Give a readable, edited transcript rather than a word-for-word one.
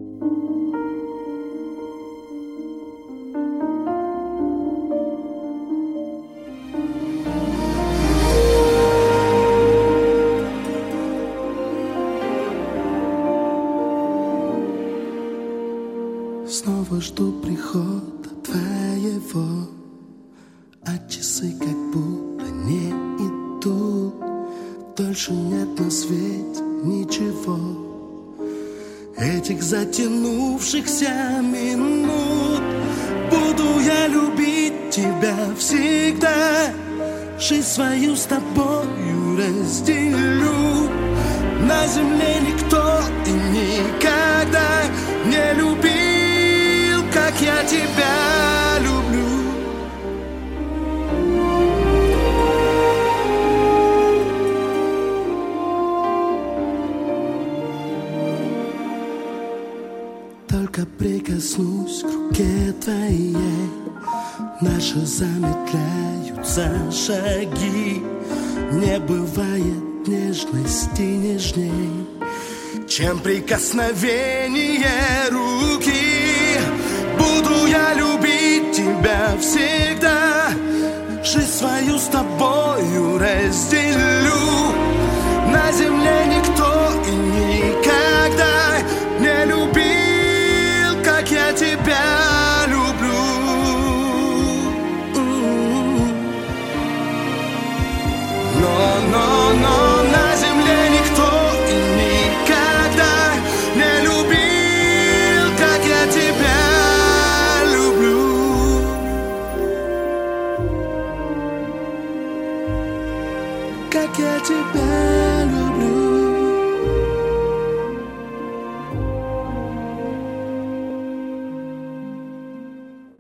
Снова жду прихода твоего, а часы как будто не идут. Дольше нет на свете ничего, этих затянувшихся минут. Буду я любить тебя всегда, жизнь свою с тобою разделю. На земле никто и никогда не любил, как я тебя люблю. Только прикоснусь к руке твоей, наши замедляются шаги. Не бывает нежности нежней, чем прикосновение руки. Буду я любить тебя всегда, жизнь свою с тобою разделю. На земле